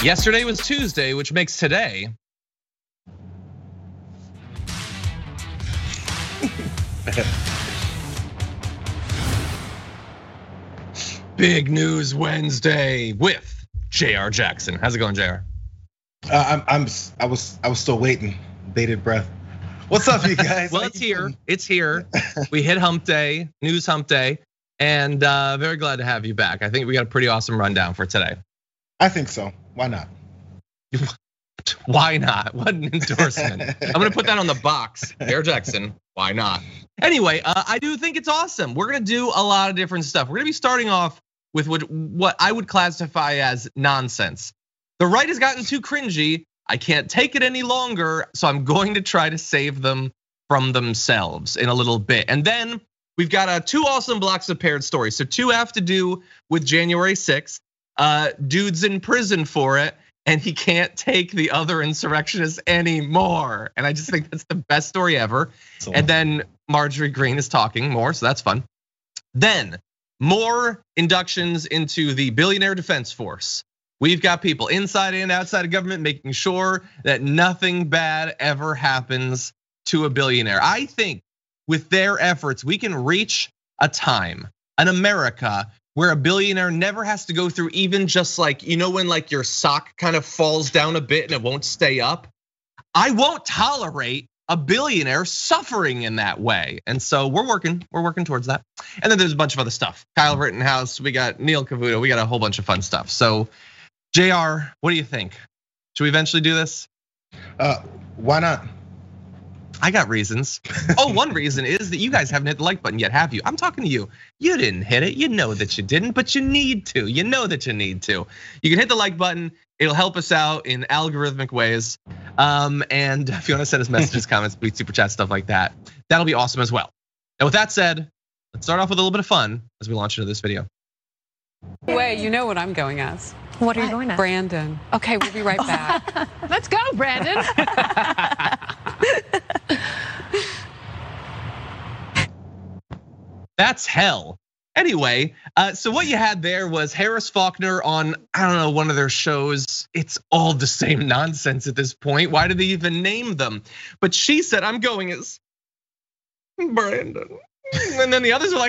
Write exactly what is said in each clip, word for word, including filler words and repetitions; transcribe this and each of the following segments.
Yesterday was Tuesday, which makes today Big News Wednesday with J R Jackson. How's it going, J R? Uh, I'm, I'm, I was, I was still waiting, bated breath. What's up, you guys? Well, it's here. It's here. We hit Hump Day, News Hump Day, and uh, very glad to have you back. I think we got a pretty awesome rundown for today. I think so. Why not? Why not? What an endorsement. I'm gonna put that on the box. J R Jackson, why not? Anyway, uh, I do think it's awesome. We're gonna do a lot of different stuff. We're gonna be starting off with what, what I would classify as nonsense. The right has gotten too cringy. I can't take it any longer, so I'm going to try to save them from themselves in a little bit. And then we've got uh, two awesome blocks of paired stories. So two have to do with January sixth. Uh, dude's in prison for it, and he can't take the other insurrectionists anymore. And I just think that's the best story ever. So, and then Marjorie Greene is talking more, so that's fun. Then more inductions into the Billionaire Defense Force. We've got people inside and outside of government making sure that nothing bad ever happens to a billionaire. I think with their efforts, we can reach a time, an America, where a billionaire never has to go through even just like, you know, when like your sock kind of falls down a bit and it won't stay up. I won't tolerate a billionaire suffering in that way. And so we're working, we're working towards that. And then there's a bunch of other stuff. Kyle Rittenhouse, we got Neil Cavuto, we got a whole bunch of fun stuff. So J R, what do you think? Should we eventually do this? Uh, why not? I got reasons. Oh, one reason is that you guys haven't hit the like button yet, have you? I'm talking to you. You didn't hit it. You know that you didn't, but you need to. You know that you need to. You can hit the like button. It'll help us out in algorithmic ways. Um, and if you want to send us messages, comments, tweets, super chat, stuff like that, that'll be awesome as well. And with that said, let's start off with a little bit of fun as we launch into this video. Wait, you know what I'm going as? What are you going as? Brandon. Okay, we'll be right back. Let's go, Brandon. That's hell. Anyway, so what you had there was Harris Faulkner on, I don't know, one of their shows. It's all the same nonsense at this point. Why did they even name them? But she said, I'm going as Brandon. And then the others are like,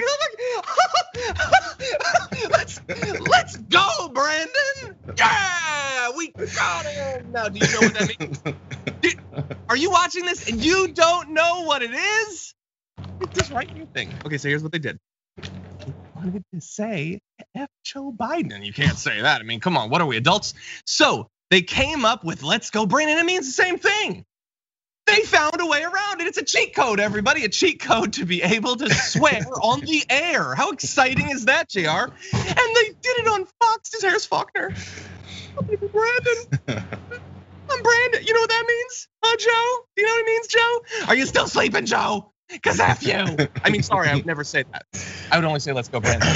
let's, let's go, Brandon. Yeah, we got him. Now, do you know what that means? Dude, are you watching this and you don't know what it is? Just write your thing. Okay, so here's what they did. They wanted to say F Joe Biden, and you can't say that. I mean, come on, what are we, adults? So they came up with let's go, Brandon. It means the same thing. They found a way around it. It's a cheat code, everybody. A cheat code to be able to swear on the air. How exciting is that, J R? And they did it on Fox. It's Harris Faulkner. Brandon. I'm Brandon. You know what that means? Huh, Joe? Do you know what it means, Joe? Are you still sleeping, Joe? Cause F you. I mean, sorry, I would never say that. I would only say, let's go, Brandon.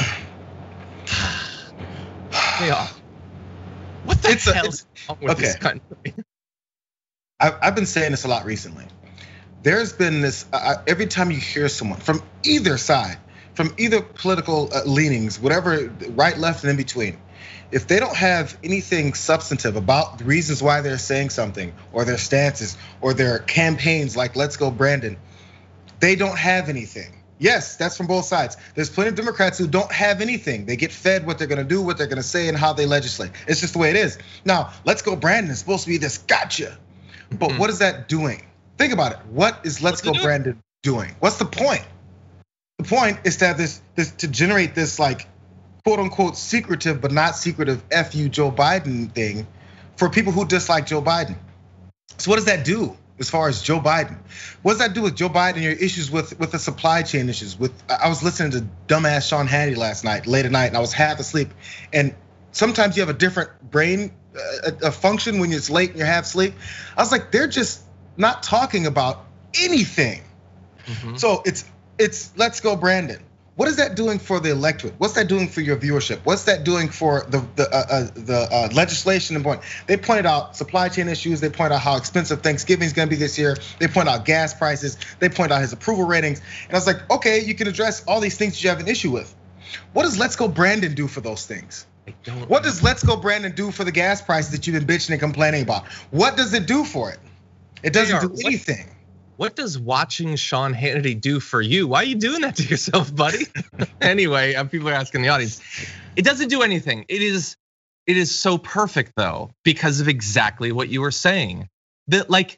Yeah. What the it's hell a, is wrong with okay. this country? I've been saying this a lot recently. There's been this, uh, every time you hear someone from either side, from either political leanings, whatever, right, left, and in between, if they don't have anything substantive about the reasons why they're saying something, or their stances, or their campaigns like Let's Go Brandon, they don't have anything. Yes, that's from both sides. There's plenty of Democrats who don't have anything. They get fed what they're gonna do, what they're gonna say, and how they legislate. It's just the way it is. Now, Let's Go Brandon is supposed to be this gotcha. But what is that doing? Think about it. What is Let's Go Brandon doing? What's the point? The point is to have this, this to generate this like quote unquote secretive but not secretive F you Joe Biden thing for people who dislike Joe Biden. So what does that do as far as Joe Biden? What does that do with Joe Biden and your issues with, with the supply chain issues? With I was listening to dumbass Sean Hannity last night, late at night, and I was half asleep. And sometimes you have a different brain a, a function when it's late and you're half asleep. I was like, they're just not talking about anything. Mm-hmm. So it's it's Let's Go Brandon. What is that doing for the electorate? What's that doing for your viewership? What's that doing for the the uh, uh, the uh, legislation and point? They pointed out supply chain issues. They point out how expensive Thanksgiving is going to be this year. They point out gas prices. They point out his approval ratings. And I was like, okay, you can address all these things that you have an issue with. What does Let's Go Brandon do for those things? I don't What does Let's Go Brandon do for the gas price that you've been bitching and complaining about? What does it do for it? It doesn't J R, do anything. What, what does watching Sean Hannity do for you? Why are you doing that to yourself, buddy? Anyway, people are asking the audience. It doesn't do anything. It is, it is so perfect though, because of exactly what you were saying. That like,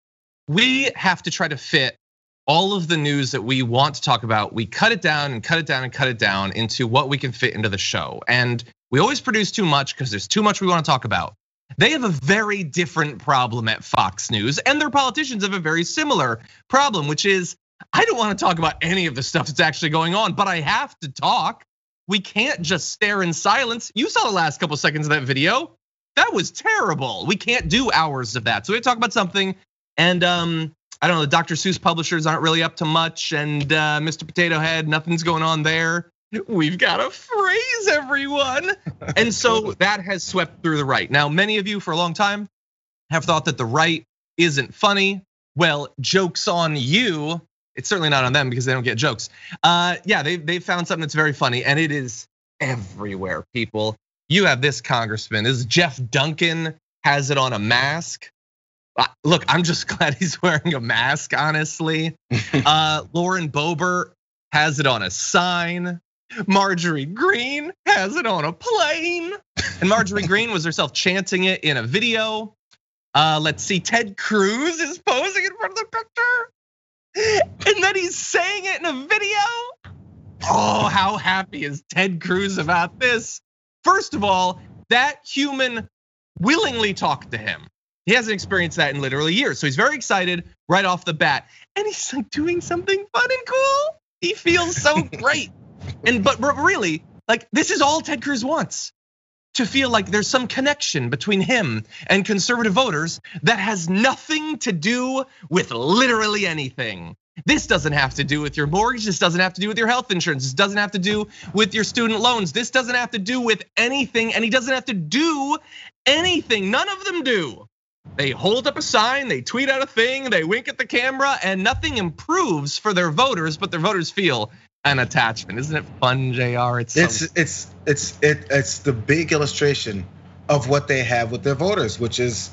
we have to try to fit all of the news that we want to talk about. We cut it down and cut it down and cut it down into what we can fit into the show. And we always produce too much because there's too much we want to talk about. They have a very different problem at Fox News, and their politicians have a very similar problem, which is I don't want to talk about any of the stuff that's actually going on, but I have to talk. We can't just stare in silence. You saw the last couple seconds of that video. That was terrible. We can't do hours of that. So we have to talk about something. And um, I don't know, the Doctor Seuss publishers aren't really up to much, and uh, Mister Potato Head, nothing's going on there. We've got to phrase everyone. And so that has swept through the right. Now, many of you for a long time have thought that the right isn't funny. Well, joke's on you. It's certainly not on them because they don't get jokes. Uh, yeah, they they found something that's very funny, and it is everywhere, people. You have this congressman, this is Jeff Duncan, has it on a mask. Look, I'm just glad he's wearing a mask, honestly. Uh, Lauren Boebert has it on a sign. Marjorie Greene has it on a plane. And Marjorie Greene was herself chanting it in a video. Uh, let's see, Ted Cruz is posing in front of the picture. And then he's saying it in a video. Oh, how happy is Ted Cruz about this? First of all, that human willingly talked to him. He hasn't experienced that in literally years. So he's very excited right off the bat. And he's like doing something fun and cool. He feels so great. And but really, like this is all Ted Cruz wants. To feel like there's some connection between him and conservative voters that has nothing to do with literally anything. This doesn't have to do with your mortgage. This doesn't have to do with your health insurance. This doesn't have to do with your student loans. This doesn't have to do with anything. And he doesn't have to do anything. None of them do. They hold up a sign, they tweet out a thing, they wink at the camera, and nothing improves for their voters, but their voters feel an attachment. Isn't it fun, J R? It's so- it's it's it's it, it's the big illustration of what they have with their voters, which is,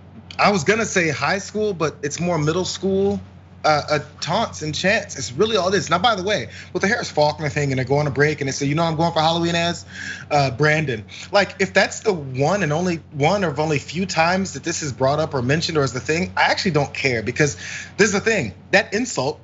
I was gonna say high school, but it's more middle school. Uh, uh, taunts and chants. It's really all this. Now, by the way, with the Harris Faulkner thing, and they go on a break and they say, you know, I'm going for Halloween as uh, Brandon. Like, if that's the one and only one of only few times that this is brought up or mentioned or is the thing, I actually don't care, because this is the thing. That insult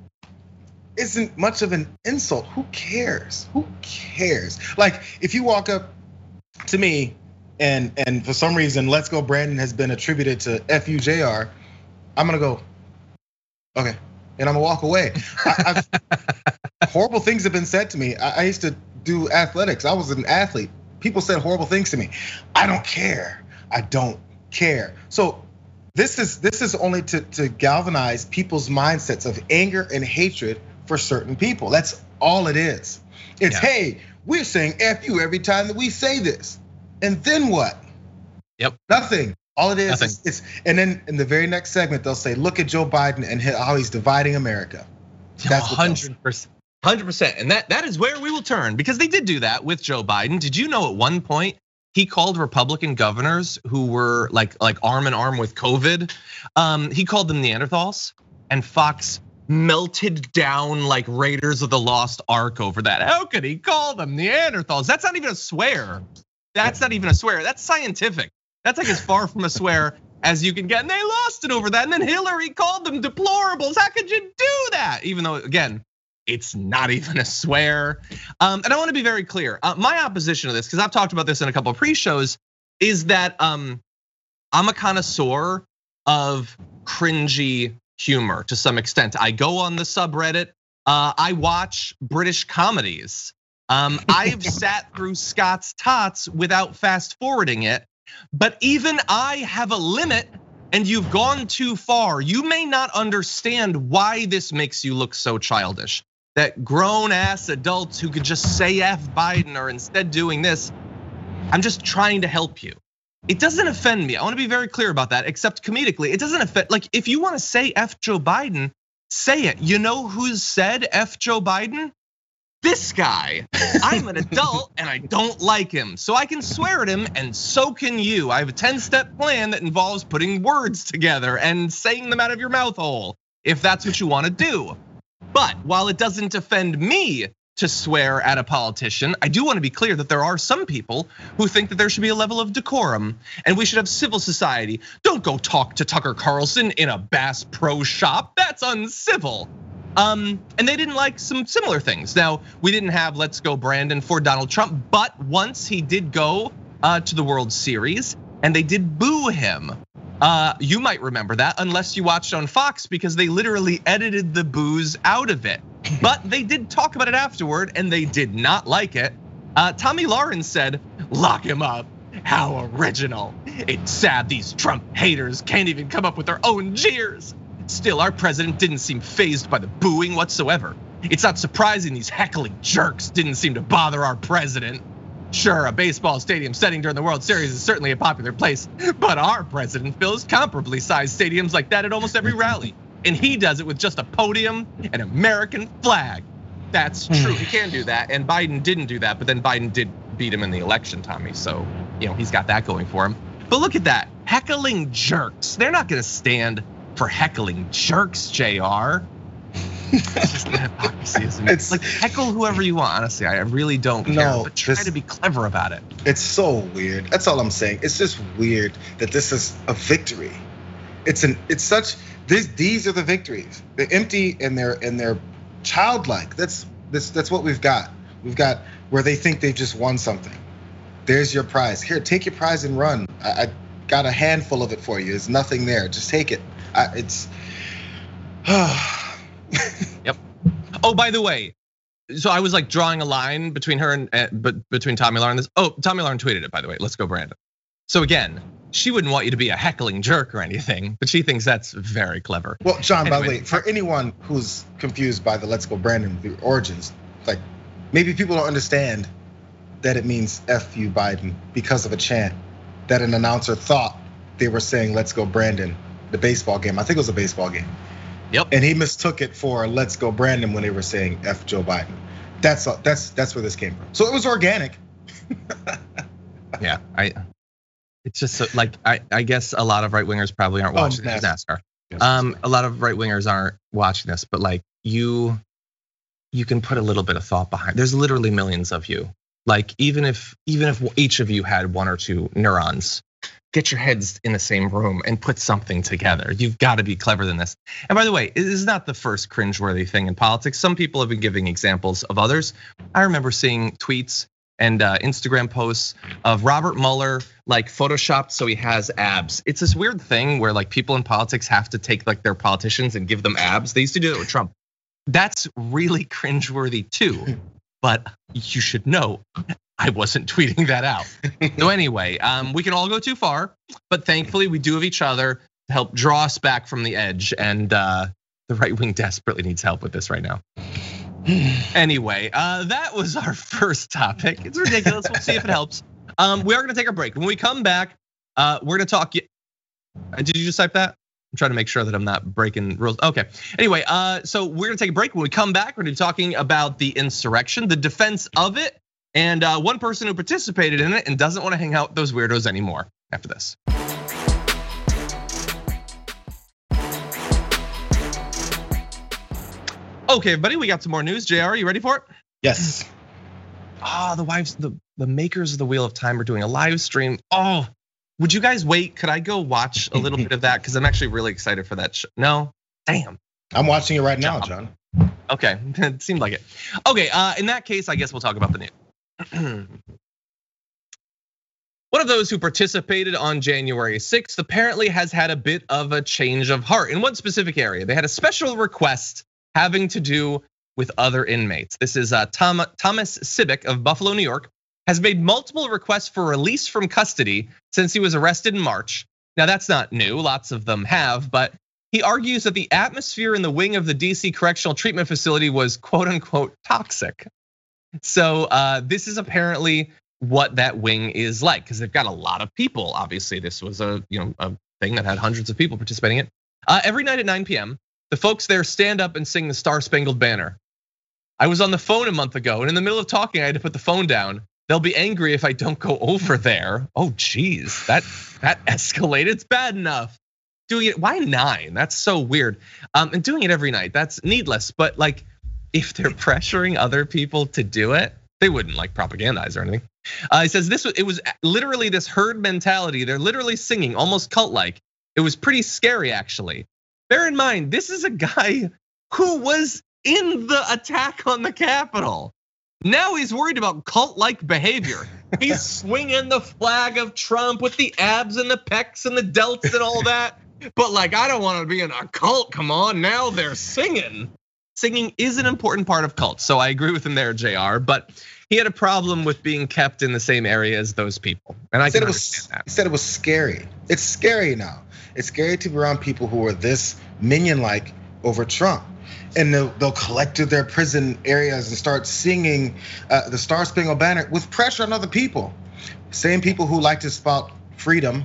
isn't much of an insult. Who cares? Who cares? Like, if you walk up to me and and for some reason, Let's Go Brandon has been attributed to F U J R, I'm gonna go, okay, and I'm gonna walk away. I, I've, horrible things have been said to me. I, I used to do athletics. I was an athlete. People said horrible things to me. I don't care. I don't care. So this is this is only to, to galvanize people's mindsets of anger and hatred for certain people. That's all it is. It's, yeah. Hey, we're saying F you every time that we say this. And then what? Yep. Nothing. All it is, is it's, and then in the very next segment, they'll say, look at Joe Biden and how he's dividing America. That's one hundred percent. one hundred percent. And that, that is where we will turn, because they did do that with Joe Biden. Did you know at one point he called Republican governors who were like, like arm in arm with COVID, um, he called them Neanderthals, and Fox melted down like Raiders of the Lost Ark over that. How could he call them Neanderthals? That's not even a swear. That's not even a swear. That's scientific. That's like as far from a swear as you can get. And they lost it over that. And then Hillary called them deplorables. How could you do that? Even though, again, it's not even a swear. Um, and I want to be very clear. My opposition to this, because I've talked about this in a couple of pre-shows, is that um, I'm a connoisseur of cringy humor to some extent. I go on the subreddit. Uh, I watch British comedies. Um, I've sat through Scott's Tots without fast forwarding it. But even I have a limit, and you've gone too far. You may not understand why this makes you look so childish. That grown ass adults who could just say F Biden are instead doing this. I'm just trying to help you. It doesn't offend me. I want to be very clear about that, except comedically. It doesn't offend, like if you want to say F Joe Biden, say it. You know who's said F Joe Biden? This guy, I'm an adult and I don't like him. So I can swear at him and so can you. I have a ten-step plan that involves putting words together and saying them out of your mouth hole, if that's what you wanna do. But while it doesn't offend me to swear at a politician, I do wanna be clear that there are some people who think that there should be a level of decorum and we should have civil society. Don't go talk to Tucker Carlson in a Bass Pro Shop, that's uncivil. Um, and they didn't like some similar things. Now, we didn't have Let's Go Brandon for Donald Trump, but once he did go uh, to the World Series and they did boo him. Uh, you might remember that unless you watched on Fox because they literally edited the boos out of it. But they did talk about it afterward and they did not like it. Uh, Tommy Lawrence said, lock him up. How original. It's sad these Trump haters can't even come up with their own jeers. Still, our president didn't seem fazed by the booing whatsoever. It's not surprising these heckling jerks didn't seem to bother our president. Sure, a baseball stadium setting during the World Series is certainly a popular place, but our president fills comparably sized stadiums like that at almost every rally. And he does it with just a podium and an American flag. That's true, he can do that, and Biden didn't do that, but then Biden did beat him in the election, Tommy, so you know he's got that going for him. But look at that, heckling jerks. They're not gonna stand for heckling jerks, J R. It's just the hypocrisy, isn't it? It's like heckle whoever you want, honestly. I really don't care, no, but try this, to be clever about it. It's so weird. That's all I'm saying. It's just weird that this is a victory. It's an it's such this these are the victories. They're empty and they're and they're childlike. That's this that's what we've got. We've got where they think they've just won something. There's your prize. Here, take your prize and run. I, I got a handful of it for you. There's nothing there. Just take it. I, it's Yep. Oh, by the way, so I was like drawing a line between her and but between Tommy Lauren. This oh, Tommy Lauren tweeted it, by the way. Let's go, Brandon. So again, she wouldn't want you to be a heckling jerk or anything, but she thinks that's very clever. Well, John, anyway, by the way, for anyone who's confused by the Let's Go Brandon the origins, like maybe people don't understand that it means F you Biden because of a chant that an announcer thought they were saying Let's Go Brandon, the baseball game. I think it was a baseball game. Yep. And he mistook it for Let's Go Brandon when they were saying F Joe Biden. That's that's that's where this came from. So it was organic. Yeah, I. It's just so, like I, I guess a lot of right wingers probably aren't watching oh, this NASCAR. Yes, um, a lot of right wingers aren't watching this, but like you, you can put a little bit of thought behind. There's literally millions of you. Like even if even if each of you had one or two neurons, get your heads in the same room and put something together. You've got to be clever than this. And by the way, it is not the first cringeworthy thing in politics. Some people have been giving examples of others. I remember seeing tweets and Instagram posts of Robert Mueller like photoshopped so he has abs. It's this weird thing where like people in politics have to take like their politicians and give them abs. They used to do it with Trump. That's really cringeworthy too. But you should know, I wasn't tweeting that out. So anyway, um, we can all go too far, but thankfully we do have each other to help draw us back from the edge. And uh, the right wing desperately needs help with this right now. Anyway, uh, that was our first topic. It's ridiculous. We'll see if it helps. Um, we are going to take a break. When we come back, uh, we're going to talk. Did you just type that? I'm trying to make sure that I'm not breaking rules. Okay. Anyway, uh, so we're going to take a break. When we come back, we're going to be talking about the insurrection, the defense of it, and uh, one person who participated in it and doesn't want to hang out with those weirdos anymore. After this. Okay, everybody, we got some more news. J R, are you ready for it? Yes. Ah, oh, the wives, the, the makers of the Wheel of Time are doing a live stream. Oh, would you guys wait? Could I go watch a little bit of that? Because I'm actually really excited for that show. No? Damn. I'm watching it right now, John. Okay, it seemed like it. Okay, uh, in that case, I guess we'll talk about the news. One of those who participated on January sixth apparently has had a bit of a change of heart in one specific area. They had a special request having to do with other inmates. This is Tom, Thomas Sibbick of Buffalo, New York, has made multiple requests for release from custody since he was arrested in March. Now that's not new, lots of them have, but he argues that the atmosphere in the wing of the D C Correctional Treatment Facility was quote unquote toxic. So uh, this is apparently what that wing is like, because they've got a lot of people. Obviously, this was a you know a thing that had hundreds of people participating in it. Uh, every night at nine p m, the folks there stand up and sing the Star Spangled Banner. I was on the phone a month ago, and in the middle of talking, I had to put the phone down. They'll be angry if I don't go over there. Oh, geez, that that escalated. It's bad enough doing it. Why nine? That's so weird. Um, and doing it every night, that's needless. But like, if they're pressuring other people to do it, they wouldn't like propagandize or anything. Uh, he says this was, it was literally this herd mentality. They're literally singing, almost cult-like. It was pretty scary, actually. Bear in mind, this is a guy who was in the attack on the Capitol. Now he's worried about cult-like behavior. He's swinging the flag of Trump with the abs and the pecs and the delts and all that. But like, I don't want to be in a cult. Come on, now they're singing. Singing is an important part of cults, so I agree with him there, J R. But he had a problem with being kept in the same area as those people, and I said can it was. understand that. He said it was scary. It's scary now. It's scary to be around people who are this minion-like over Trump. And they'll, they'll collect to their prison areas and start singing uh, the Star Spangled Banner with pressure on other people. Same people who like to spout freedom,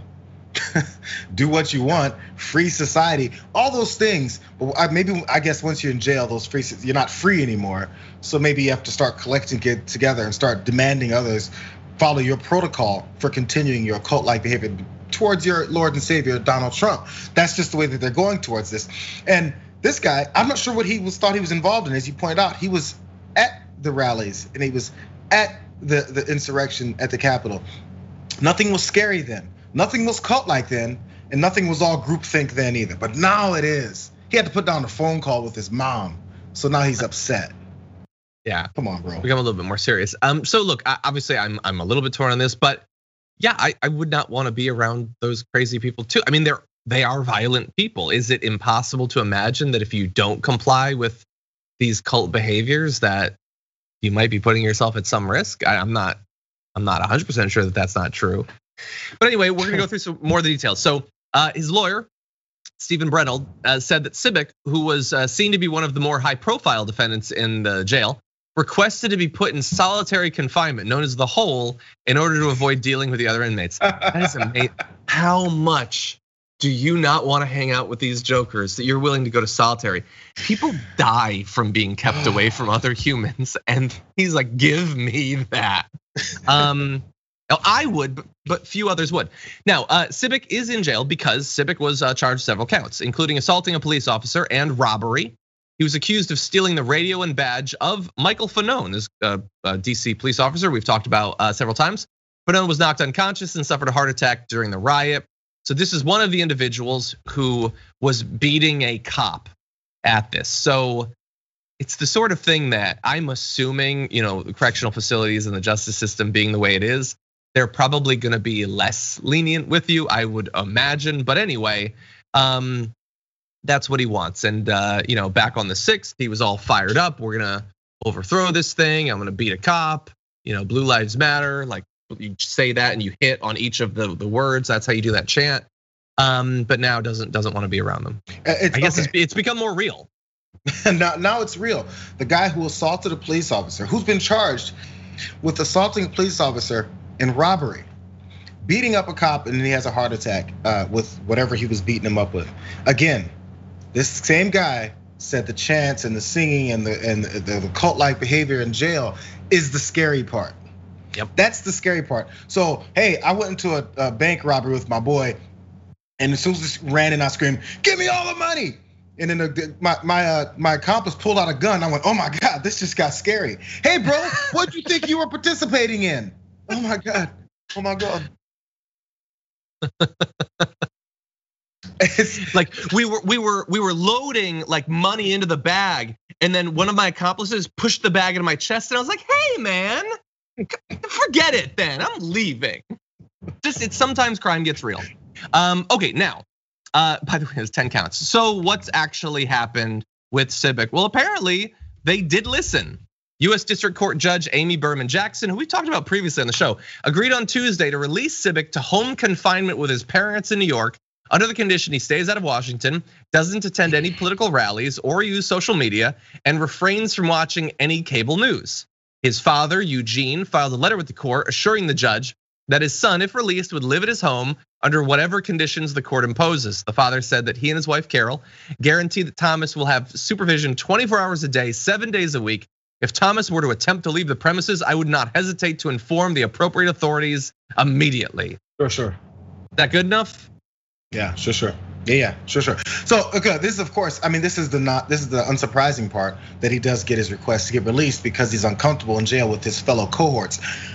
do what you want, free society, all those things. But maybe, I guess once you're in jail, those free, you're not free anymore. So maybe you have to start collecting it together and start demanding others follow your protocol for continuing your cult-like behavior towards your Lord and Savior, Donald Trump. That's just the way that they're going towards this. And this guy, I'm not sure what he was thought he was involved in. As you pointed out, he was at the rallies and he was at the, the insurrection at the Capitol. Nothing was scary then. Nothing was cult-like then, and nothing was all groupthink then either. But now it is. He had to put down a phone call with his mom, so now he's upset. Yeah, come on, bro. Become a little bit more serious. Um, so look, obviously, I'm I'm a little bit torn on this, but yeah, I, I would not want to be around those crazy people too. I mean, they're they are violent people. Is it impossible to imagine that if you don't comply with these cult behaviors, that you might be putting yourself at some risk? I, I'm not I'm not one hundred percent sure that that's not true. But anyway, we're gonna go through some more of the details. So his lawyer, Stephen Brennel, said that Sibbick, who was seen to be one of the more high-profile defendants in the jail, requested to be put in solitary confinement, known as the hole, in order to avoid dealing with the other inmates. That is amazing. How much do you not want to hang out with these jokers that you're willing to go to solitary? People die from being kept away from other humans, and he's like, give me that. Um, I would, but few others would. Now, Sibbick is in jail because Sibbick was charged several counts, including assaulting a police officer and robbery. He was accused of stealing the radio and badge of Michael Fanone, this D C police officer we've talked about several times. Fanone was knocked unconscious and suffered a heart attack during the riot. So this is one of the individuals who was beating a cop at this. So it's the sort of thing that I'm assuming, you know, the correctional facilities and the justice system being the way it is, they're probably gonna be less lenient with you, I would imagine. But anyway, um, that's what he wants. And you know, back on the sixth, he was all fired up. We're gonna overthrow this thing. I'm gonna beat a cop. You know, Blue Lives Matter. Like you say that and you hit on each of the, the words. That's how you do that chant. Um, but now doesn't doesn't want to be around them. It's, I guess okay. it's, it's become more real. now, now it's real. The guy who assaulted a police officer, who's been charged with assaulting a police officer in robbery, beating up a cop, and then he has a heart attack with whatever he was beating him up with. Again, this same guy said the chants and the singing and the and the, the cult-like behavior in jail is the scary part. Yep, that's the scary part. So hey, I went into a, a bank robbery with my boy, and as soon as he ran in, I screamed, "Give me all the money!" And then the, my my uh, my accomplice pulled out a gun. I went, "Oh my God, this just got scary." Hey, bro, what'd you think you were participating in? Oh my God, oh my God. It's like we were we were we were loading like money into the bag, and then one of my accomplices pushed the bag into my chest, and I was like, "Hey, man, forget it. Then I'm leaving." Just it's sometimes crime gets real. Um, okay, now, uh, by the way, there's ten counts. So what's actually happened with Sibbick? Well, apparently they did listen. U S District Court Judge Amy Berman Jackson, who we talked about previously on the show, agreed on Tuesday to release Sibbick to home confinement with his parents in New York, under the condition he stays out of Washington, doesn't attend any political rallies or use social media, and refrains from watching any cable news. His father, Eugene, filed a letter with the court assuring the judge that his son, if released, would live at his home under whatever conditions the court imposes. The father said that he and his wife, Carol, guarantee that Thomas will have supervision twenty-four hours a day, seven days a week, If Thomas were to attempt to leave the premises, I would not hesitate to inform the appropriate authorities immediately. Sure, sure. Is that good enough? Yeah, sure, sure. Yeah, yeah, sure, sure. So, okay, this is of course, I mean, this is the not, this is the unsurprising part that he does get his request to get released because he's uncomfortable in jail with his fellow cohorts.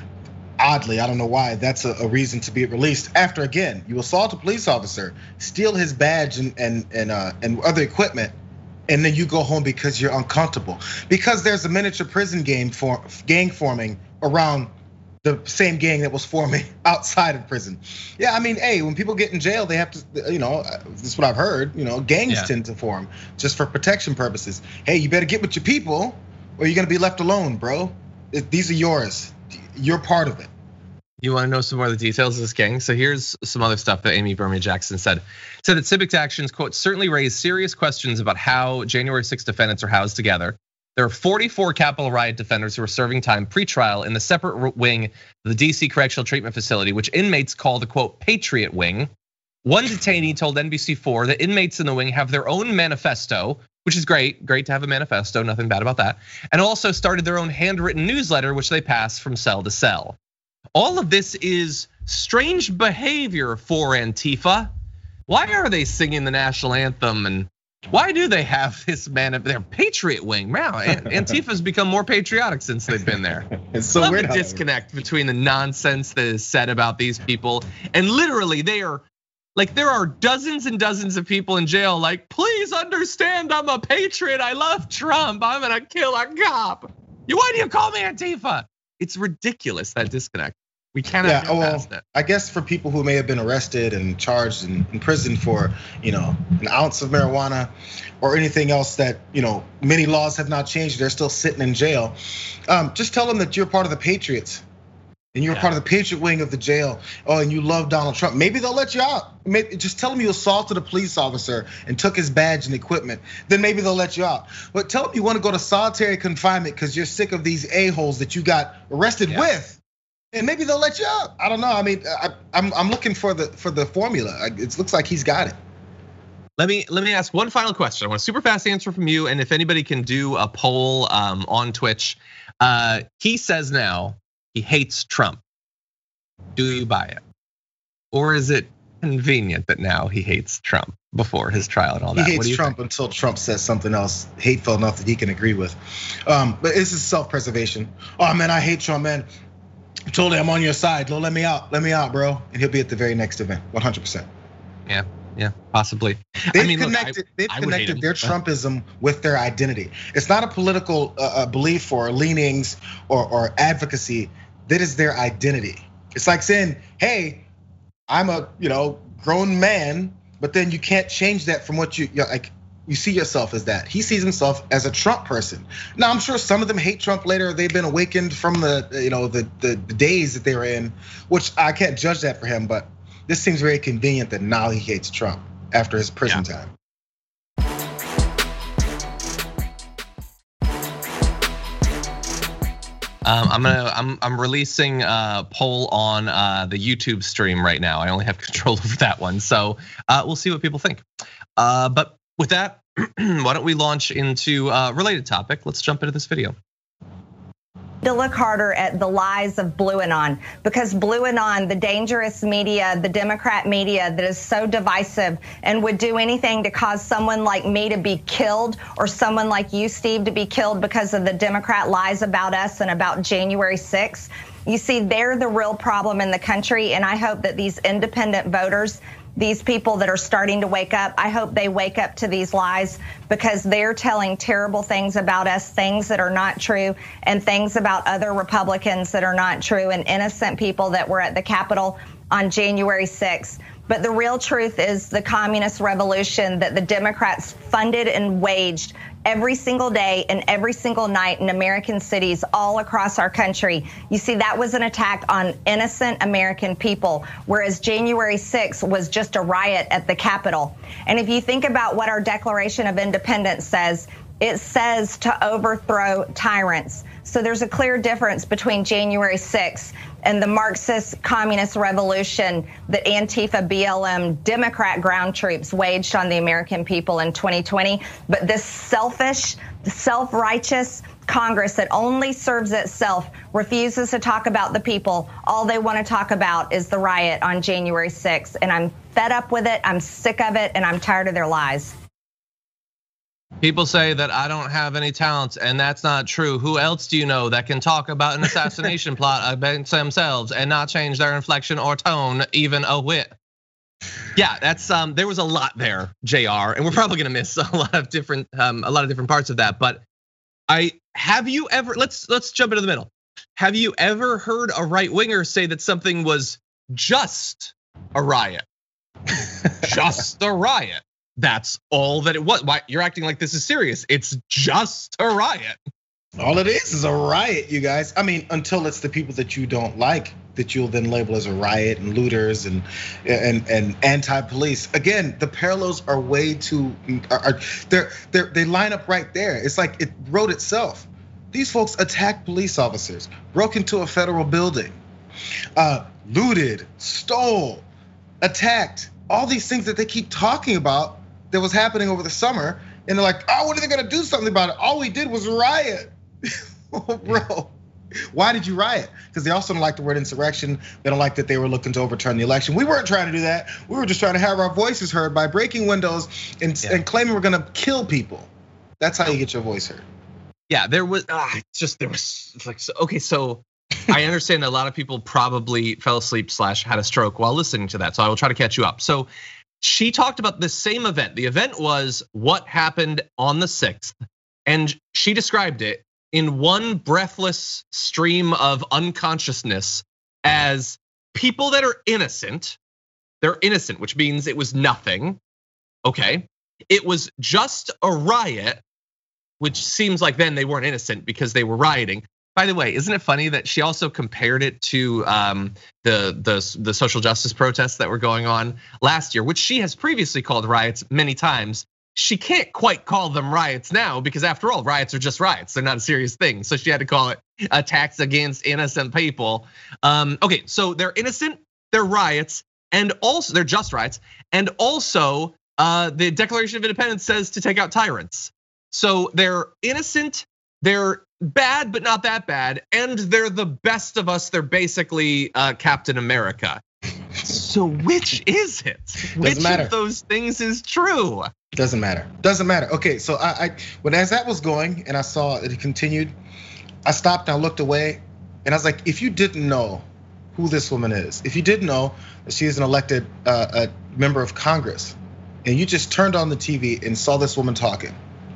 Oddly, I don't know why that's a, a reason to be released. After again, you assault a police officer, steal his badge and and and uh, and other equipment, and then you go home because you're uncomfortable. Because there's a miniature prison game for gang forming around the same gang that was forming outside of prison. Yeah, I mean, hey, when people get in jail, they have to, you know, this is what I've heard, you know, gangs yeah. tend to form just for protection purposes. Hey, you better get with your people or you're gonna be left alone, bro. These are yours. You're part of it. You want to know some more of the details of this gang? So here's some other stuff that Amy Berman Jackson said. Said that Civic's actions, quote, certainly raise serious questions about how January sixth defendants are housed together. There are forty-four Capitol riot defenders who are serving time pre-trial in the separate wing of the D C Correctional Treatment Facility, which inmates call the, quote, Patriot Wing. One detainee told N B C four that inmates in the wing have their own manifesto, which is great, great to have a manifesto, nothing bad about that. And also started their own handwritten newsletter, which they pass from cell to cell. All of this is strange behavior for Antifa. Why are they singing the national anthem and why do they have this man, their Patriot Wing? Wow, Antifa's become more patriotic since they've been there. It's so Love weird. The disconnect between the nonsense that is said about these people and literally they are, like there are dozens and dozens of people in jail like, please understand I'm a patriot, I love Trump, I'm gonna kill a cop. Why do you call me Antifa? It's ridiculous, that disconnect. We cannot yeah, get well, past that. I guess for people who may have been arrested and charged and in prison for, you know, an ounce of marijuana or anything else that, you know, many laws have not changed, they're still sitting in jail. Um, just tell them that you're part of the Patriots and you're yeah. part of the Patriot Wing of the jail. Oh, and you love Donald Trump. Maybe they'll let you out. Maybe, just tell them you assaulted a police officer and took his badge and equipment. Then maybe they'll let you out. But tell them you want to go to solitary confinement because you're sick of these a-holes that you got arrested yeah. with. And maybe they'll let you out. I don't know. I mean, I, I'm I'm looking for the for the formula. It looks like he's got it. Let me let me ask one final question. I want a super fast answer from you. And if anybody can do a poll um, on Twitch, uh, he says now he hates Trump. Do you buy it, or is it convenient that now he hates Trump before his trial and all that? He hates what do you Trump think? Until Trump says something else hateful enough that he can agree with. Um, but this is self-preservation. Oh man, I hate Trump, man. Totally, I'm on your side. Don't let me out. Let me out, bro. And he'll be at the very next event, one hundred percent. Yeah, yeah, possibly. They've I mean, connected. look, I, they've I connected their Trumpism with their identity. It's not a political uh, belief or leanings or, or advocacy. That is their identity. It's like saying, "Hey, I'm a you know grown man," but then you can't change that from what you you're like. You see yourself as that. He sees himself as a Trump person. Now, I'm sure some of them hate Trump later. They've been awakened from the, you know, the, the the days that they were in, which I can't judge that for him. But this seems very convenient that now he hates Trump after his prison yeah. time. Um, I'm gonna I'm I'm releasing a poll on uh, the YouTube stream right now. I only have control over that one, so uh, we'll see what people think. Uh, but with that, why don't we launch into a related topic? Let's jump into this video. To look harder at the lies of Blue Anon, because Blue Anon, the dangerous media, the Democrat media that is so divisive and would do anything to cause someone like me to be killed or someone like you, Steve, to be killed because of the Democrat lies about us and about January sixth. You see, they're the real problem in the country, and I hope that these independent voters, these people that are starting to wake up, I hope they wake up to these lies because they're telling terrible things about us, things that are not true, and things about other Republicans that are not true, and innocent people that were at the Capitol on January sixth. But the real truth is the communist revolution that the Democrats funded and waged every single day and every single night in American cities all across our country. You see, that was an attack on innocent American people, whereas January sixth was just a riot at the Capitol. And if you think about what our Declaration of Independence says, it says to overthrow tyrants. So there's a clear difference between January sixth and the Marxist communist revolution that Antifa, B L M, Democrat ground troops waged on the American people in twenty twenty. But this selfish, self-righteous, Congress that only serves itself refuses to talk about the people. All they want to talk about is the riot on January sixth. And I'm fed up with it. I'm sick of it. And I'm tired of their lies. People say that I don't have any talents, and that's not true. Who else do you know that can talk about an assassination plot against themselves and not change their inflection or tone even a whit? Yeah, that's um. There was a lot there, J R, and we're probably gonna miss a lot of different um a lot of different parts of that. But I have you ever let's let's jump into the middle. Have you ever heard a right winger say that something was just a riot? Just a riot. That's all that it was. Why you're acting like this is serious? It's just a riot. All it is is a riot, you guys. I mean, until it's the people that you don't like that you'll then label as a riot and looters and and and anti-police. Again, the parallels are way too. Are, they're they they line up right there. It's like it wrote itself. These folks attacked police officers, broke into a federal building, uh, looted, stole, attacked. All these things that they keep talking about that was happening over the summer, and they're like, oh, when are they gonna do something about it? All we did was riot. Oh, bro, why did you riot? Because they also don't like the word insurrection. They don't like that they were looking to overturn the election. We weren't trying to do that. We were just trying to have our voices heard by breaking windows and, yeah. and claiming we're gonna kill people. That's how you get your voice heard. Yeah, there was, ah, it's just, there was like, so, okay, so I understand that a lot of people probably fell asleep slash had a stroke while listening to that. So I will try to catch you up. So she talked about the same event. The event was what happened on the sixth. And she described it in one breathless stream of unconsciousness as people that are innocent. They're innocent, which means it was nothing. Okay, it was just a riot, which seems like then they weren't innocent because they were rioting. By the way, isn't it funny that she also compared it to um, the, the the social justice protests that were going on last year, which she has previously called riots many times. She can't quite call them riots now because after all, riots are just riots. They're not a serious thing. So she had to call it attacks against innocent people. Um, okay, so they're innocent, they're riots, and also they're just riots. And also uh, the Declaration of Independence says to take out tyrants. So they're innocent, they're bad, but not that bad. And they're the best of us. They're basically Captain America. So which is it? Doesn't which matter. of those things is true? Doesn't matter. Doesn't matter. Okay, so I, I when as that was going and I saw it continued, I stopped and I looked away, and I was like, if you didn't know who this woman is, if you didn't know that she is an elected uh, a member of Congress, and you just turned on the T V and saw this woman talking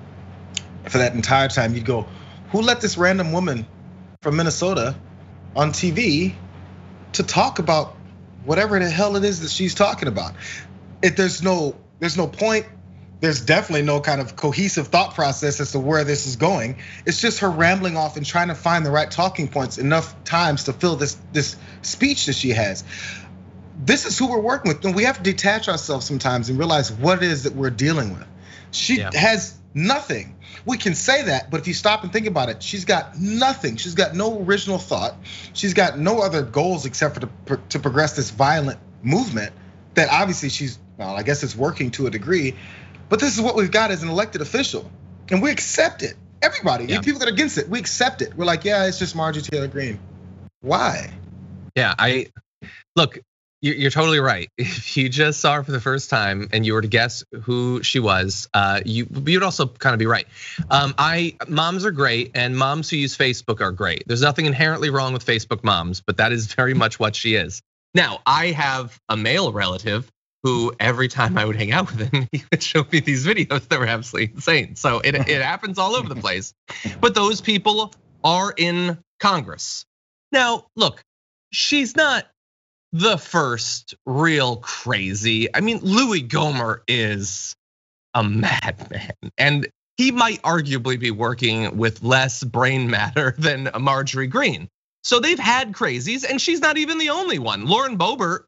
for that entire time, you'd go, who let this random woman from Minnesota on T V to talk about whatever the hell it is that she's talking about? If there's no, there's no point. There's definitely no kind of cohesive thought process as to where this is going. It's just her rambling off and trying to find the right talking points enough times to fill this this speech that she has. This is who we're working with, and we have to detach ourselves sometimes and realize what it is that we're dealing with. She yeah. has nothing. We can say that, but if you stop and think about it, she's got nothing. She's got no original thought. She's got no other goals except for to, to progress this violent movement that obviously she's, well, I guess it's working to a degree. But this is what we've got as an elected official, and we accept it. Everybody, yeah. people that are against it, we accept it. We're like, yeah, it's just Marjorie Taylor Greene. Why? Yeah, I look. You're totally right. If you just saw her for the first time and you were to guess who she was, uh, you you'd also kind of be right. Um, I moms are great, and moms who use Facebook are great. There's nothing inherently wrong with Facebook moms, but that is very much what she is. Now, I have a male relative who every time I would hang out with him, he would show me these videos that were absolutely insane. So it, it happens all over the place. But those people are in Congress. Now, look, she's not the first real crazy. I mean, Louis Gohmert is a madman, and he might arguably be working with less brain matter than Marjorie Greene. So they've had crazies, and she's not even the only one. Lauren Boebert,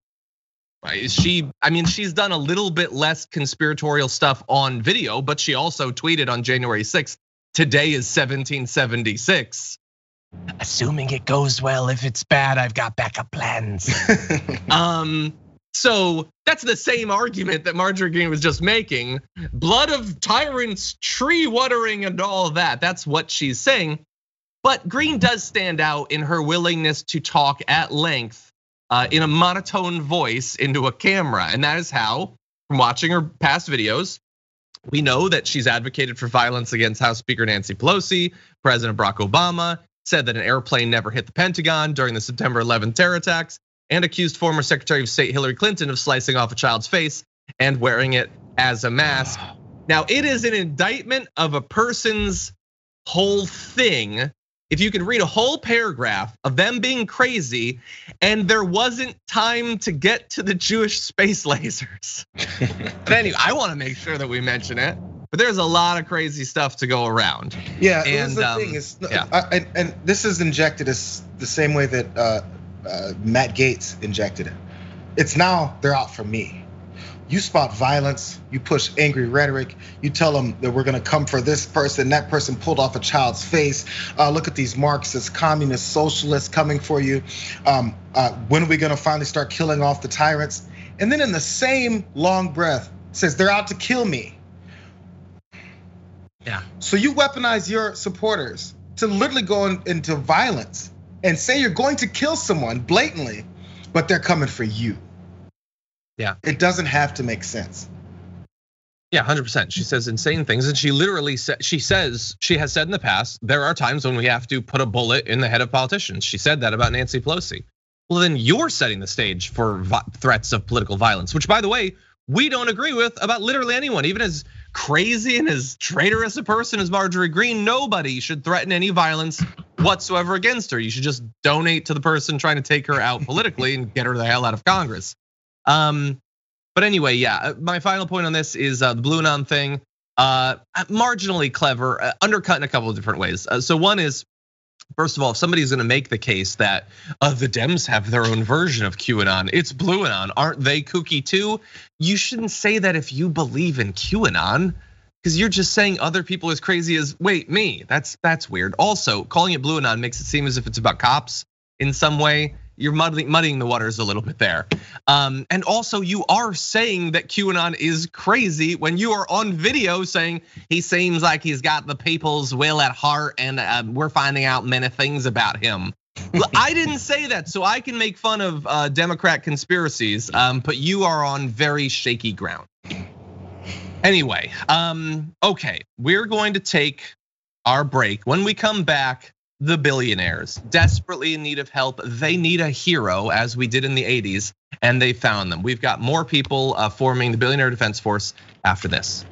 she, I mean, she's done a little bit less conspiratorial stuff on video, but she also tweeted on January sixth, today is seventeen seventy-six. Assuming it goes well, if it's bad, I've got backup plans. um, so that's the same argument that Marjorie Greene was just making. Blood of tyrants, tree watering, and all that. That's what she's saying. But Greene does stand out in her willingness to talk at length uh, in a monotone voice into a camera. And that is how, from watching her past videos, we know that she's advocated for violence against House Speaker Nancy Pelosi, President Barack Obama, said that an airplane never hit the Pentagon during the September eleventh terror attacks, and accused former Secretary of State Hillary Clinton of slicing off a child's face and wearing it as a mask. Now, it is an indictment of a person's whole thing. If you can read a whole paragraph of them being crazy, and there wasn't time to get to the Jewish space lasers. But anyway, I want to make sure that we mention it. But there's a lot of crazy stuff to go around. Yeah, and the um, thing is, yeah. I, and, and this is injected as the same way that uh, uh, Matt Gaetz injected it. It's now they're out for me. You spot violence, you push angry rhetoric, you tell them that we're gonna come for this person, that person pulled off a child's face. Uh, look at these Marxist, communist, socialists coming for you. Um, uh, when are we gonna finally start killing off the tyrants? And then in the same long breath says they're out to kill me. Yeah. So you weaponize your supporters to literally go into violence and say you're going to kill someone blatantly, but they're coming for you. Yeah. It doesn't have to make sense. Yeah, one hundred percent. She says insane things, and she literally said, she says, she has said in the past, there are times when we have to put a bullet in the head of politicians. She said that about Nancy Pelosi. Well, then you're setting the stage for threats of political violence, which, by the way, we don't agree with about literally anyone. Even as crazy and as traitorous a person as Marjorie Greene, nobody should threaten any violence whatsoever against her. You should just donate to the person trying to take her out politically and get her the hell out of Congress. Um, but anyway, yeah, my final point on this is the Blue Anon thing. Uh, marginally clever, undercut in a couple of different ways. So one is, first of all, if somebody's gonna make the case that uh, the Dems have their own version of QAnon, it's Blue Anon, aren't they kooky too? You shouldn't say that if you believe in QAnon, because you're just saying other people as crazy as, wait, me, that's that's weird. Also, calling it Blue Anon makes it seem as if it's about cops in some way. You're muddying, muddying the waters a little bit there. Um, and also you are saying that QAnon is crazy when you are on video saying he seems like he's got the people's will at heart and we're finding out many things about him. Well, I didn't say that, so I can make fun of Democrat conspiracies, but you are on very shaky ground. Anyway, okay, we're going to take our break. When we come back, the billionaires, desperately in need of help. They need a hero, as we did in the eighties, and they found them. We've got more people forming the Billionaire Defense Force after this.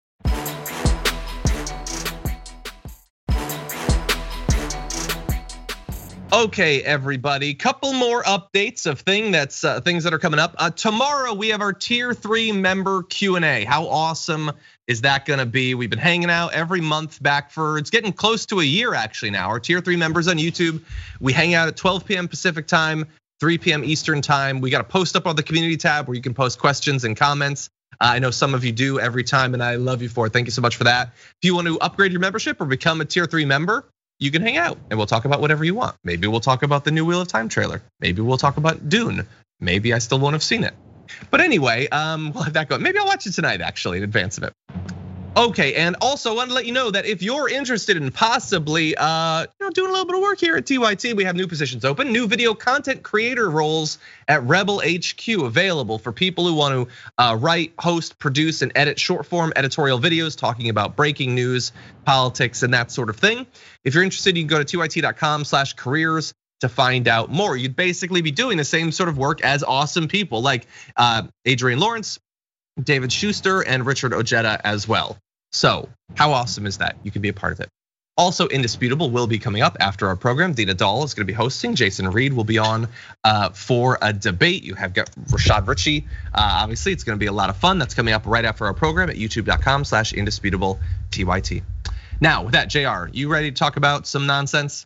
Okay, everybody, couple more updates of thing that's uh, things that are coming up. Uh, tomorrow we have our tier three member Q and A. How awesome is that gonna be? We've been hanging out every month back for, it's getting close to a year actually now. Our tier three members on YouTube, we hang out at twelve p m Pacific time, three p m Eastern time. We got a post up on the community tab where you can post questions and comments. Uh, I know some of you do every time, and I love you for it. Thank you so much for that. If you want to upgrade your membership or become a tier three member, you can hang out and we'll talk about whatever you want. Maybe we'll talk about the new Wheel of Time trailer. Maybe we'll talk about Dune. Maybe I still won't have seen it. But anyway, um, we'll have that go. Maybe I'll watch it tonight actually in advance of it. Okay, and also I want to let you know that if you're interested in possibly uh, you know, doing a little bit of work here at T Y T, we have new positions open, new video content creator roles at Rebel H Q available for people who want to uh, write, host, produce, and edit short form editorial videos talking about breaking news, politics, and that sort of thing. If you're interested, you can go to T Y T dot com slash careers to find out more. You'd basically be doing the same sort of work as awesome people like Adrian Lawrence, David Schuster, and Richard Ojeda as well. So how awesome is that? You can be a part of it. Also, Indisputable will be coming up after our program. Dina Dahl is going to be hosting. Jason Reed will be on for a debate. You have got Rashad Ritchie. Obviously, it's going to be a lot of fun. That's coming up right after our program at youtube dot com slash indisputable T Y T. Now, with that, J R, you ready to talk about some nonsense?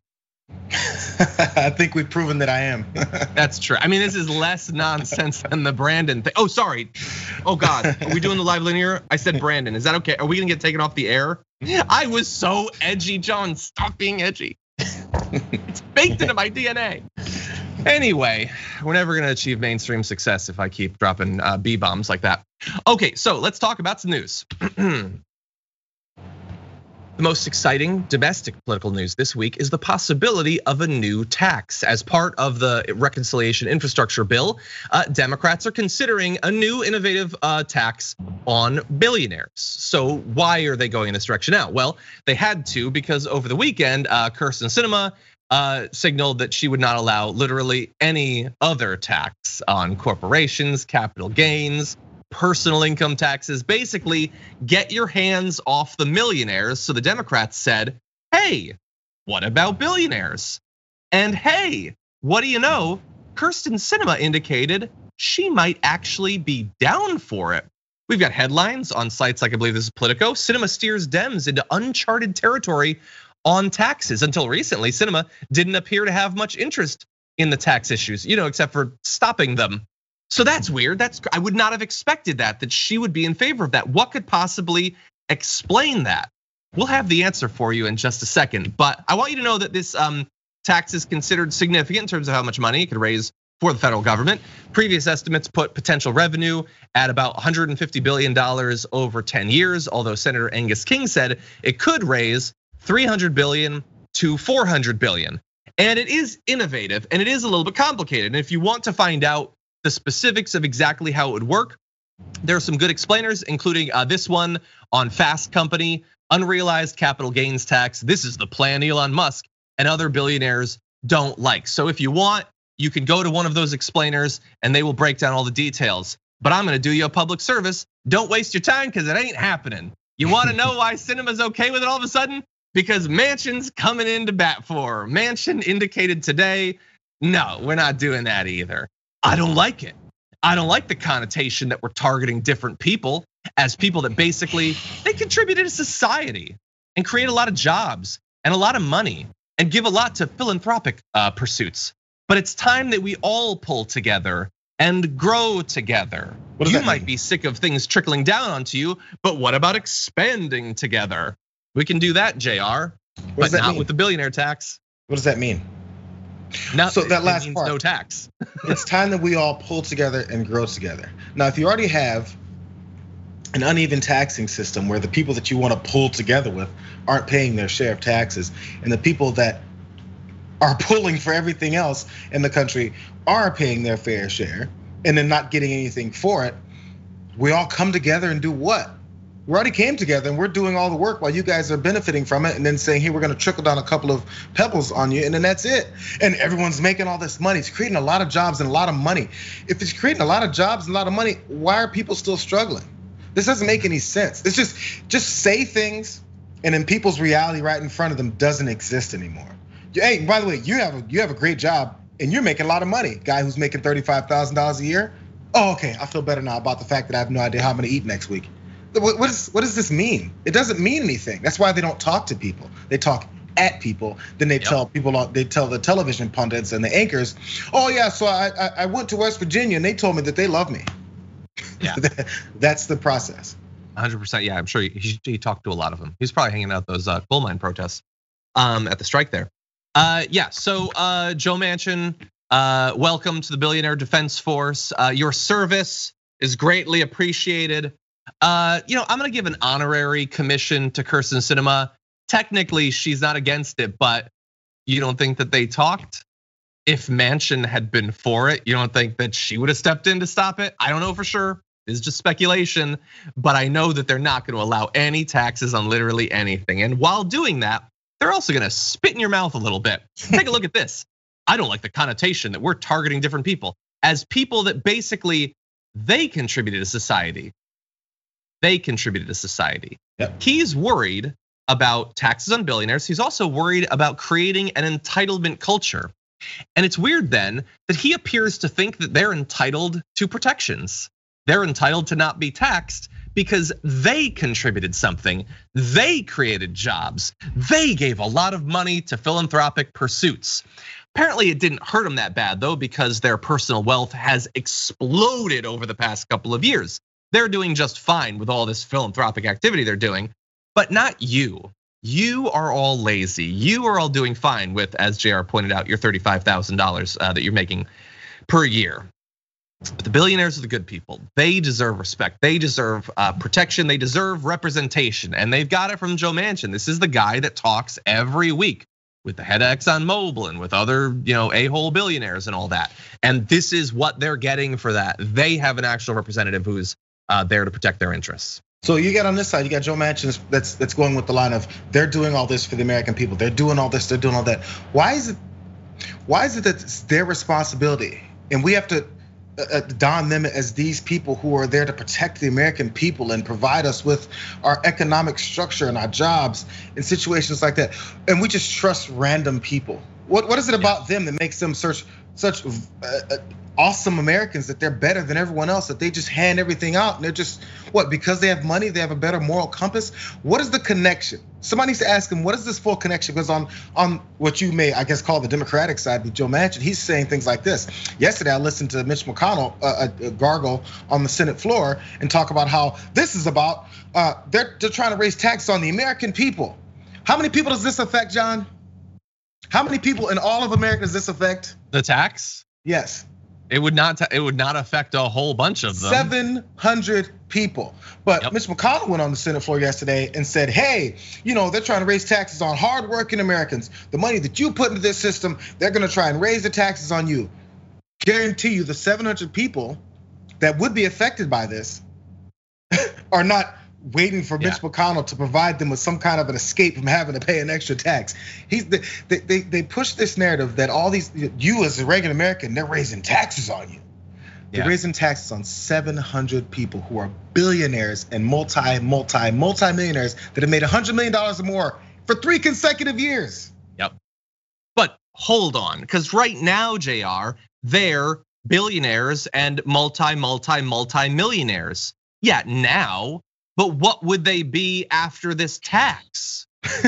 I think we've proven that I am. That's true. I mean, this is less nonsense than the Brandon thing. Oh, sorry. Oh God, are we doing the live linear? I said Brandon. Is that okay? Are we gonna get taken off the air? I was so edgy, John. Stop being edgy. It's baked into my D N A. Anyway, we're never gonna achieve mainstream success if I keep dropping B bombs like that. Okay, so let's talk about some news. The most exciting domestic political news this week is the possibility of a new tax. As part of the reconciliation infrastructure bill, uh, Democrats are considering a new innovative uh, tax on billionaires. So why are they going in this direction now? Well, they had to because over the weekend, uh, Kyrsten Sinema uh, signaled that she would not allow literally any other tax on corporations, capital gains, personal income taxes, basically get your hands off the millionaires. So the Democrats said, hey, what about billionaires? And hey, what do you know? Kyrsten Sinema indicated she might actually be down for it. We've got headlines on sites like I believe this is Politico. Sinema steers Dems into uncharted territory on taxes. Until recently, Sinema didn't appear to have much interest in the tax issues, you know, except for stopping them. So that's weird. That's I would not have expected that, that she would be in favor of that. What could possibly explain that? We'll have the answer for you in just a second. But I want you to know that this tax is considered significant in terms of how much money it could raise for the federal government. Previous estimates put potential revenue at about one hundred fifty billion dollars over ten years, although Senator Angus King said it could raise three hundred billion to four hundred billion. And it is innovative and it is a little bit complicated. And if you want to find out the specifics of exactly how it would work, there are some good explainers, including this one on Fast Company, unrealized capital gains tax. This is the plan Elon Musk and other billionaires don't like. So if you want, you can go to one of those explainers and they will break down all the details. But I'm gonna do you a public service. Don't waste your time because it ain't happening. You wanna know why Sinema's okay with it all of a sudden? Because Manchin's coming in to bat for her. Manchin indicated today, no, we're not doing that either. I don't like it. I don't like the connotation that we're targeting different people as people that basically they contributed to society and create a lot of jobs and a lot of money and give a lot to philanthropic pursuits. But it's time that we all pull together and grow together. You might be sick of things trickling down onto you, but what about expanding together? We can do that, J R, but not with the billionaire tax. What does that mean? Now, so that last means part, no tax. It's time that we all pull together and grow together. Now, if you already have an uneven taxing system where the people that you want to pull together with aren't paying their share of taxes, and the people that are pulling for everything else in the country are paying their fair share and then not getting anything for it, we all come together and do what? We already came together and we're doing all the work while you guys are benefiting from it and then saying, hey, we're gonna trickle down a couple of pebbles on you and then that's it. And everyone's making all this money. It's creating a lot of jobs and a lot of money. If it's creating a lot of jobs and a lot of money, why are people still struggling? This doesn't make any sense. It's just, just say things and then people's reality right in front of them doesn't exist anymore. Hey, by the way, you have a, you have a great job and you're making a lot of money. Guy who's making thirty-five thousand dollars a year. Oh, okay, I feel better now about the fact that I have no idea how I'm gonna eat next week. What, is, what does this mean? It doesn't mean anything. That's why they don't talk to people. They talk at people. Then they yep. tell people, they tell the television pundits and the anchors, oh yeah, so I, I went to West Virginia and they told me that they love me. Yeah, that's the process. one hundred percent, yeah, I'm sure he, he talked to a lot of them. He's probably hanging out those uh, coal mine protests um, at the strike there. Uh, yeah, so uh, Joe Manchin, uh, welcome to the Billionaire Defense Force. Uh, your service is greatly appreciated. Uh, you know, I'm gonna give an honorary commission to Kyrsten Sinema. Technically, she's not against it, but you don't think that they talked? If Manchin had been for it, you don't think that she would have stepped in to stop it? I don't know for sure. This is just speculation, but I know that they're not gonna allow any taxes on literally anything. And while doing that, they're also gonna spit in your mouth a little bit. Take a look at this. I don't like the connotation that we're targeting different people as people that basically they contributed to society. They contributed to society. Yep. He's worried about taxes on billionaires. He's also worried about creating an entitlement culture. And it's weird then that he appears to think that they're entitled to protections. They're entitled to not be taxed because they contributed something. They created jobs. They gave a lot of money to philanthropic pursuits. Apparently it didn't hurt them that bad though, because their personal wealth has exploded over the past couple of years. They're doing just fine with all this philanthropic activity they're doing, but not you. You are all lazy. You are all doing fine with, as J R pointed out, your thirty-five thousand dollars that you're making per year. But the billionaires are the good people. They deserve respect. They deserve uh, protection. They deserve representation. And they've got it from Joe Manchin. This is the guy that talks every week with the head of ExxonMobil and with other, you know, a-hole billionaires and all that. And this is what they're getting for that. They have an actual representative who's uh, there to protect their interests. So you get on this side, you got Joe Manchin that's that's going with the line of they're doing all this for the American people. They're doing all this, they're doing all that. Why is it, why is it that it's their responsibility? And we have to don them as these people who are there to protect the American people and provide us with our economic structure and our jobs in situations like that. And we just trust random people. What what is it about them that makes them such such awesome Americans that they're better than everyone else, that they just hand everything out and they're just, what, because they have money, they have a better moral compass? What is the connection? Somebody needs to ask him, what is this full connection? Because on, on what you may, I guess, call the Democratic side with Joe Manchin, he's saying things like this. Yesterday, I listened to Mitch McConnell uh, gargle on the Senate floor and talk about how this is about, uh, they're, they're trying to raise taxes on the American people. How many people does this affect, John? How many people in all of America does this affect? The tax? Yes. It would not. It would not affect a whole bunch of them. seven hundred people. But yep. Mitch McConnell went on the Senate floor yesterday and said, "Hey, you know they're trying to raise taxes on hardworking Americans. The money that you put into this system, they're going to try and raise the taxes on you." Guarantee you, the seven hundred people that would be affected by this are not waiting for Mitch yeah. McConnell to provide them with some kind of an escape from having to pay an extra tax. He's they they they push this narrative that all these, you as a regular American, they're raising taxes on you. They're yeah. raising taxes on seven hundred people who are billionaires and multi multi multi millionaires that have made one hundred million dollars or more for three consecutive years. Yep. But hold on, because right now, J R, they're billionaires and multi multi multi millionaires. Yeah, now. But what would they be after this tax?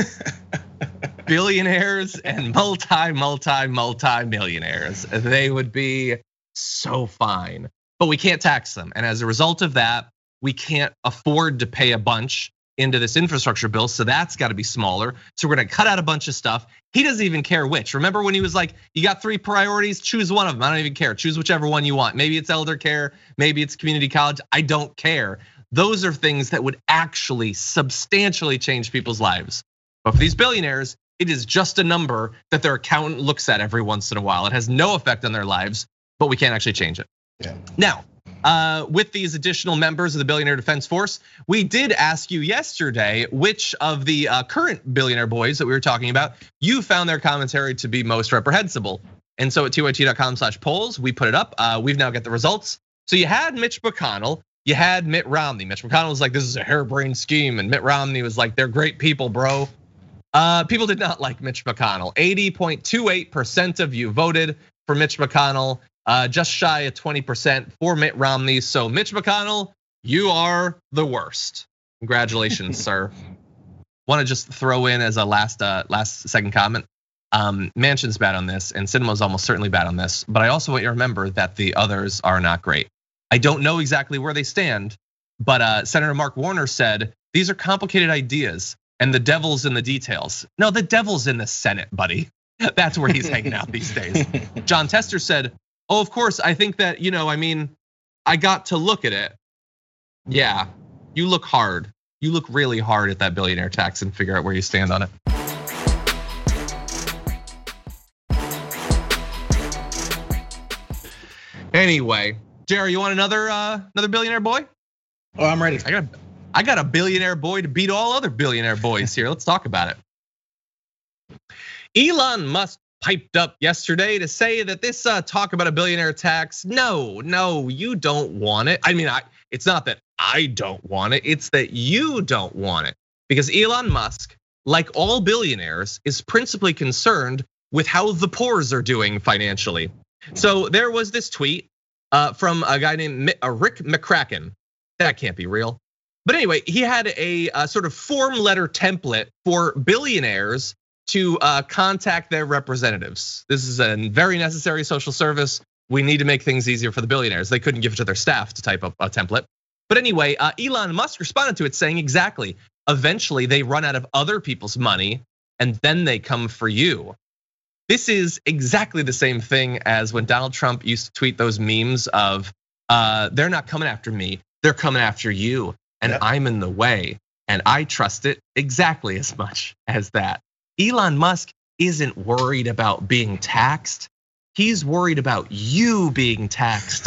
Billionaires and multi, multi, multi millionaires. They would be so fine. But we can't tax them. And as a result of that, we can't afford to pay a bunch into this infrastructure bill. So that's got to be smaller. So we're going to cut out a bunch of stuff. He doesn't even care which. Remember when he was like, you got three priorities, choose one of them. I don't even care. Choose whichever one you want. Maybe it's elder care. Maybe it's community college. I don't care. Those are things that would actually substantially change people's lives. But for these billionaires, it is just a number that their accountant looks at every once in a while. It has no effect on their lives, but we can't actually change it. Yeah. Now, uh, with these additional members of the Billionaire Defense Force, we did ask you yesterday which of the current billionaire boys that we were talking about you found their commentary to be most reprehensible. And so at T Y T dot com slash polls, we put it up. We've now got the results. So you had Mitch McConnell. You had Mitt Romney. Mitch McConnell was like, this is a harebrained scheme. And Mitt Romney was like, they're great people, bro. Uh, people did not like Mitch McConnell. eighty point two eight percent of you voted for Mitch McConnell, uh, just shy of twenty percent for Mitt Romney. So Mitch McConnell, you are the worst. Congratulations, sir. Want to just throw in as a last uh, last second comment. Um, Manchin's bad on this, and Sinema's almost certainly bad on this. But I also want you to remember that the others are not great. I don't know exactly where they stand, but uh, Senator Mark Warner said, these are complicated ideas and the devil's in the details. No, the devil's in the Senate, buddy. That's where he's hanging out these days. John Tester said, oh, of course, I think that, you know, I mean, I got to look at it. Yeah, you look hard. You look really hard at that billionaire tax and figure out where you stand on it. Anyway. Jerry, you want another uh, another billionaire boy? Oh, I'm ready. I got a, I got a billionaire boy to beat all other billionaire boys here. Let's talk about it. Elon Musk piped up yesterday to say that this uh, talk about a billionaire tax, no, no, you don't want it. I mean, I, it's not that I don't want it, it's that you don't want it. Because Elon Musk, like all billionaires, is principally concerned with how the poors are doing financially. So there was this tweet Uh, from a guy named Rick McCracken. That can't be real. But anyway, he had a, a sort of form letter template for billionaires to uh, contact their representatives. This is a very necessary social service. We need to make things easier for the billionaires. They couldn't give it to their staff to type up a template. But anyway, uh, Elon Musk responded to it saying exactly, eventually they run out of other people's money and then they come for you. This is exactly the same thing as when Donald Trump used to tweet those memes of Uh, they're not coming after me. They're coming after you, and yep. I'm in the way. And I trust it exactly as much as that. Elon Musk isn't worried about being taxed. He's worried about you being taxed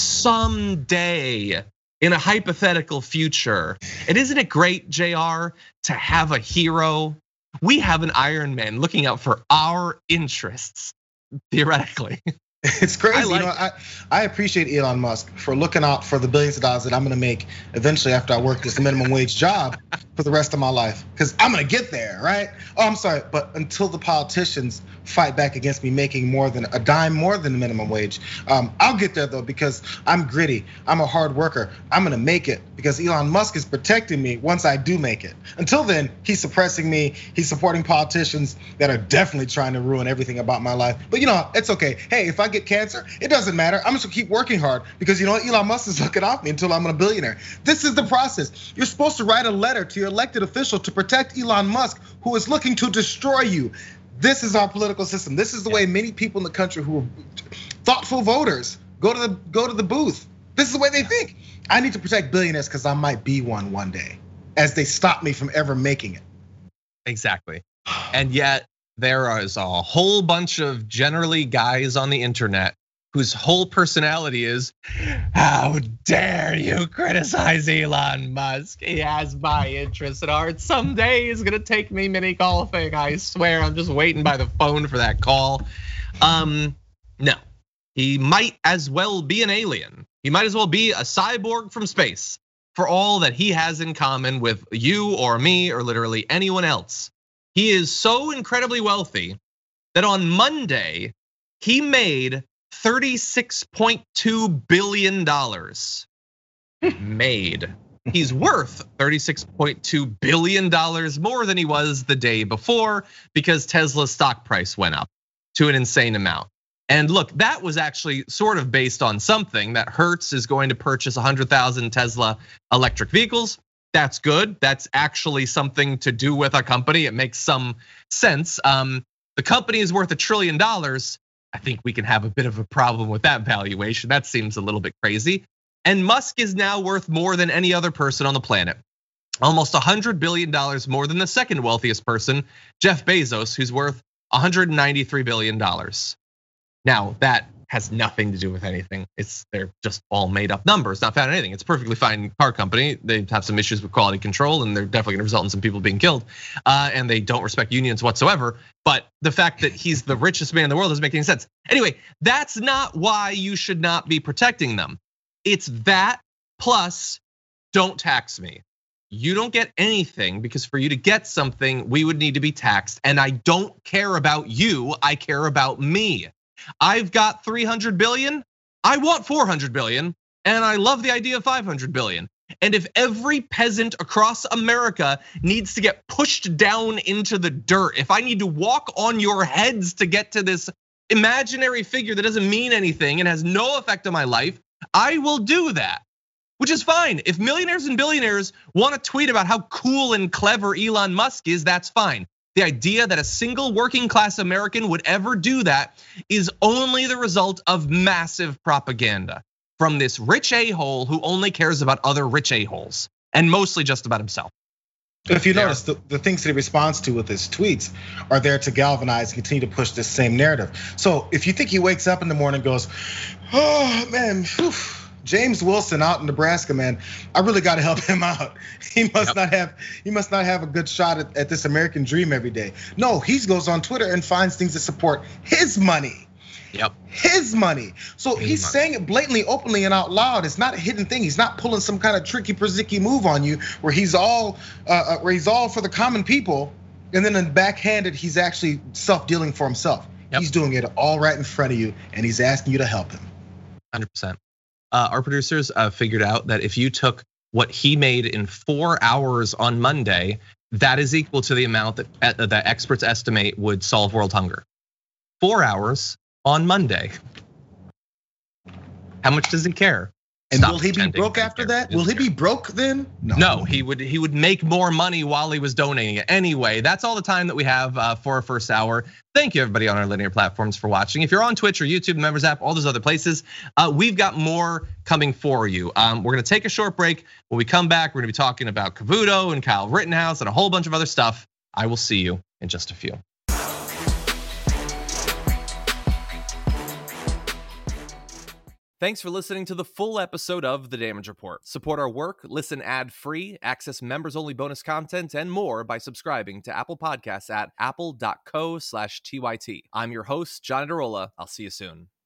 someday in a hypothetical future. And isn't it great, J R, to have a hero? We have an Iron Man looking out for our interests, theoretically. It's crazy. Like you know, I, I appreciate Elon Musk for looking out for the billions of dollars that I'm gonna make eventually after I work this minimum wage job for the rest of my life. Because I'm gonna get there, right? Oh, I'm sorry, but until the politicians fight back against me making more than a dime more than the minimum wage, um, I'll get there though, because I'm gritty, I'm a hard worker, I'm gonna make it because Elon Musk is protecting me once I do make it. Until then, he's suppressing me, he's supporting politicians that are definitely trying to ruin everything about my life. But you know, it's okay. Hey, if I get cancer, it doesn't matter. I'm just gonna keep working hard because you know Elon Musk is looking off me until I'm a billionaire. This is the process. You're supposed to write a letter to your elected official to protect Elon Musk, who is looking to destroy you. This is our political system. This is the way many people in the country who are thoughtful voters go to the go to the booth. This is the way they think. I need to protect billionaires because I might be one one day, as they stop me from ever making it. Exactly. And yet there is a whole bunch of generally guys on the internet whose whole personality is, how dare you criticize Elon Musk? He has my interests at heart. Someday he's gonna take me mini golfing. I swear, I'm just waiting by the phone for that call. Um, no, he might as well be an alien. He might as well be a cyborg from space for all that he has in common with you or me or literally anyone else. He is so incredibly wealthy that on Monday, he made thirty-six point two billion dollars made. He's worth thirty-six point two billion dollars more than he was the day before because Tesla's stock price went up to an insane amount. And look, that was actually sort of based on something that Hertz is going to purchase one hundred thousand Tesla electric vehicles. That's good. That's actually something to do with a company. It makes some sense. Um, the company is worth a trillion dollars. I think we can have a bit of a problem with that valuation. That seems a little bit crazy. And Musk is now worth more than any other person on the planet. Almost one hundred billion dollars more than the second wealthiest person, Jeff Bezos, who's worth one hundred ninety-three billion dollars. Now, that has nothing to do with anything. It's they're just all made up numbers, not found in anything. It's a perfectly fine car company. They have some issues with quality control, and they're definitely gonna result in some people being killed. And they don't respect unions whatsoever. But the fact that he's the richest man in the world doesn't make any sense. Anyway, that's not why you should not be protecting them. It's that plus don't tax me. You don't get anything because for you to get something, we would need to be taxed. And I don't care about you, I care about me. I've got three hundred billion, I want four hundred billion, and I love the idea of five hundred billion. And if every peasant across America needs to get pushed down into the dirt, if I need to walk on your heads to get to this imaginary figure that doesn't mean anything and has no effect on my life, I will do that, which is fine. If millionaires and billionaires want to tweet about how cool and clever Elon Musk is, that's fine. The idea that a single working class American would ever do that is only the result of massive propaganda from this rich a-hole who only cares about other rich a-holes and mostly just about himself. If you notice, the, the things that he responds to with his tweets are there to galvanize and continue to push this same narrative. So if you think he wakes up in the morning and goes, oh man, whew, James Wilson out in Nebraska, man, I really got to help him out. He must yep. not have he must not have a good shot at, at this American dream every day. No, he goes on Twitter and finds things that support his money. Yep. His money. So his he's money. saying it blatantly, openly, and out loud. It's not a hidden thing. He's not pulling some kind of tricky Prizzicky move on you where he's all uh, where he's all for the common people, and then in backhanded, he's actually self-dealing for himself. Yep. He's doing it all right in front of you, and he's asking you to help him. one hundred percent. Uh, our producers uh, figured out that if you took what he made in four hours on Monday, that is equal to the amount that that experts estimate would solve world hunger. Four hours on Monday. How much does he care? And stop will he be pretending broke that he after cares. that? Will he doesn't be care. broke then? No, he would he would make more money while he was donating it. Anyway, that's all the time that we have uh, for our first hour. Thank you everybody on our linear platforms for watching. If you're on Twitch or YouTube, Members app, all those other places, uh, we've got more coming for you. Um, we're gonna take a short break. When we come back, we're gonna be talking about Cavuto and Kyle Rittenhouse and a whole bunch of other stuff. I will see you in just a few. Thanks for listening to the full episode of The Damage Report. Support our work, listen ad-free, access members-only bonus content, and more by subscribing to Apple Podcasts at apple dot co slash T Y T. I'm your host, John Derola. I'll see you soon.